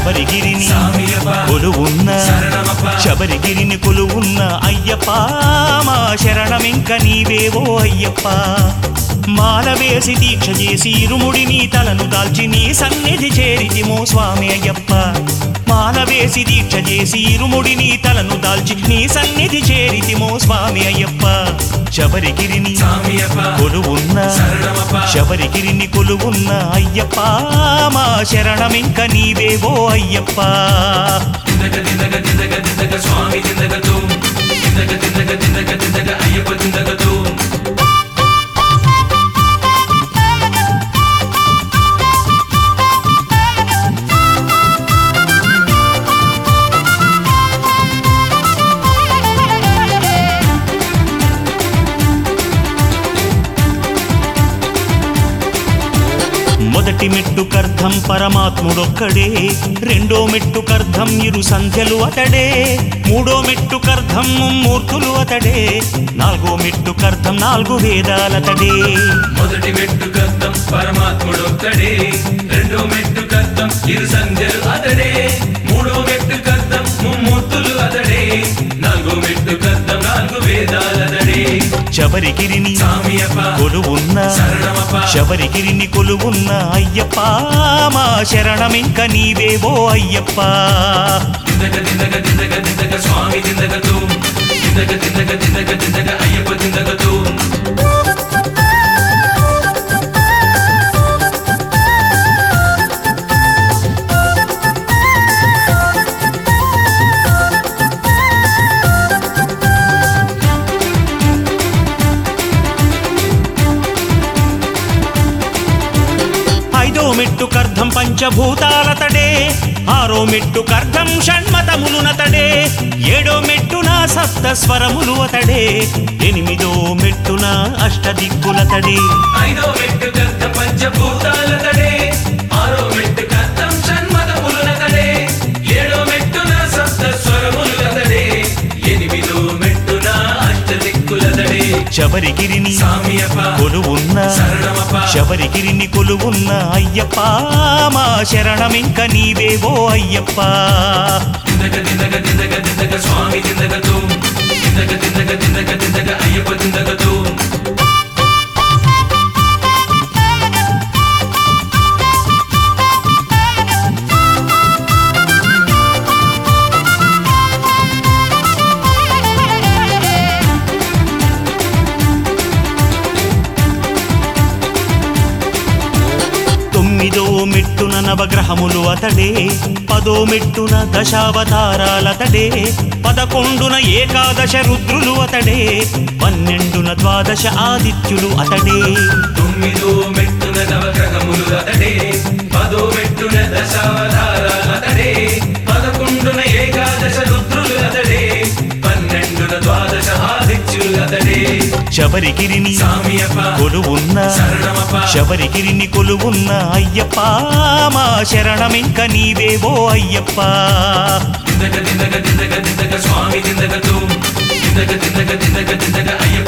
శబరిగిరిని కొలువున్న శబరిగిరిని కొలువున్న అయ్యప్ప మా శరణమింక నీవేవో అయ్యప్ప మాల వేసి దీక్ష చేసి ఇరుముడిని తలను దాల్చి నీ సన్నిధి చేరితిమో స్వామి అయ్యప్ప మాల వేసి దీక్ష చేసి ఇరుముడిని తలను దాల్చి నీ సన్నిధి చేరితిమో స్వామి అయ్యప్ప శబరిగిరిని కొలువున్న శబరిగిరిని కొలువున్న అయ్యప్ప మా శరణమింక నీవేవో అయ్యప్ప స్వామి అయ్యప్ప మొదటి మెట్టుకర్థం పరమాత్ముడొక్కడే రెండో మెట్టుకర్థం ఇరు సంధ్యలు అతడే మూడో మెట్టుకర్థం ముమ్మూర్తులు అతడే నాలుగో మెట్టుకర్థం నాలుగు వేదాలతడే మొదటి మెట్టుకర్థం పరమాత్ముడొక్కడే రెండో మెట్టుకర్థం ఇరు సంధ్యలు అతడే మూడో మెట్టుకర్థం ముమ్మూర్తులు అతడే నాలుగో మెట్టుకర్థం నాలుగు వేదాలతడే శబరిగిరిని కొలువున్న శబరిగిరిని కొలువున్న అయ్యప్ప మా శరణమింక నీవేవో అయ్యప్ప స్వామి అయ్యప్ప ఐదో మెట్టుకర్థం పంచభూతాలతడే ఆరో మెట్టుకర్థం షణ్మతములునతడే ఏడో మెట్టున సప్త స్వరములు అతడే ఎనిమిదో మెట్టున అష్టదిక్కులతడే ఐదో మెట్టుకర్థం పంచభూతాలతడే ఆరో మెట్టుకర్థం షణ్మతములునతడే ఏడో మెట్టున సప్త స్వరములతడే ఎనిమిదో మెట్టున అష్టదిక్కులతడే శబరిగిరిని కొలువున్న శబరిగిరిని కొలువున్న అయ్యప్ప మా శరణమింక నీవేవో అయ్యప్ప స్వామి అయ్యప్ప తొమ్మిదో మెట్టున నవగ్రహములు అతడే పదో మెట్టున దశావతారాలతడే పదకొండున ఏకాదశ రుద్రులు అతడే పన్నెండున ద్వాదశ ఆదిత్యులు అతడే తొమ్మిదో మెట్టున నవగ్రహములు అతడే పదో మెట్టున దశావతారాలతడే పదకొండున ఏకాదశ రుద్రులు అతడే పన్నెండున ద్వాదశ ఆదిత్యులు అతడే శబరిగిరిని కొలువున్న శబరిగిరిని కొలువున్న అయ్యప్ప మా శరణమింక నీవేవో అయ్యప్ప స్వామి అయ్యప్ప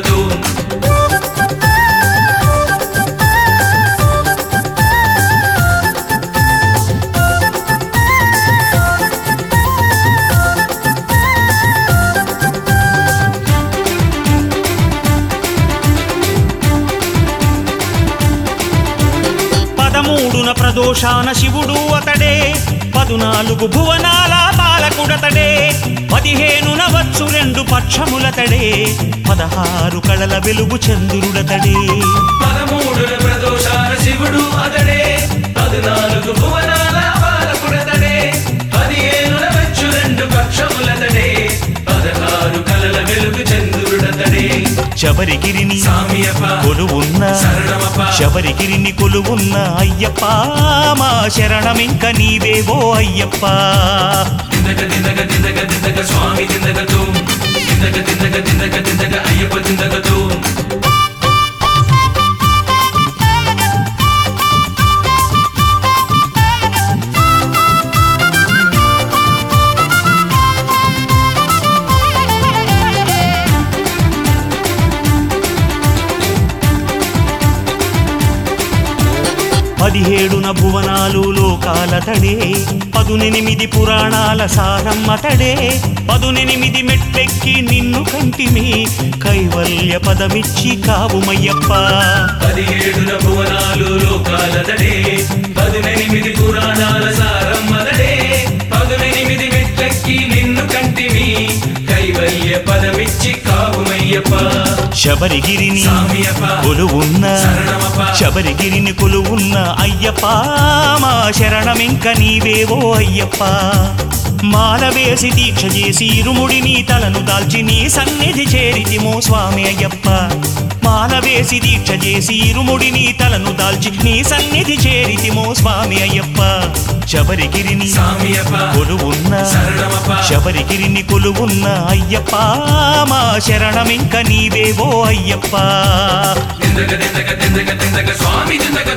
పదమూడున ప్రదోషాన శివుడు అతడే 14 భువనాల పాలకుడతడే 15న వచ్చు 2 పక్షములతడే 16 కళల వెలుగు చంద్రుడతడే 13న ప్రదోషాన శివుడు అతడే 14 భువనాల పాలకుడతడే 15న వచ్చు 2 పక్షములతడే 16 కళల వెలుగు చంద్రుడతడే శబరిగిరిని కొలువున్న శబరిగిరిని కొలువున్న అయ్యప్ప మా శరణమింక నీవేవో అయ్యప్ప స్వామి అయ్యప్ప 17 భువనాలు లోకాలతడే 18 పురాణాల సారమ్మతడే 18 మెట్లెక్కి నిన్ను కంటిమి కైవల్య పదమిచ్చి కావుమయ్యప్ప 17 భువనాలు లోకాలతడే 18 పురాణాల సారమ్మతడే 18 మెట్లెక్కి నిన్ను కంటిమి కైవల్య పదమిచ్చి కావుమయ్యప్ప శబరిగిరిని స్వామియప్ప కొలువున్న శరణమప్ప శబరిగిరిని కొలువున్న అయ్యప్ప మా శరణమింక నీవేవో అయ్యప్ప మాల వేసి దీక్ష చేసి ఇరుముడిని తలను దాల్చి నీ సన్నిధి చేరితిమో స్వామి అయ్యప్ప మాల వేసి దీక్ష చేసి ఇరుముడిని తలను దాల్చి నీ సన్నిధి చేరితిమో స్వామి అయ్యప్ప శబరిగిరిని స్వామియప్ప కొలువున్న శరణమప్ప శబరిగిరిని కొలువున్న అయ్యప్ప మా శరణమింక నీవేవో అయ్యప్ప తిందగ తిందగ తిందగ తిందగ స్వామి తిందగ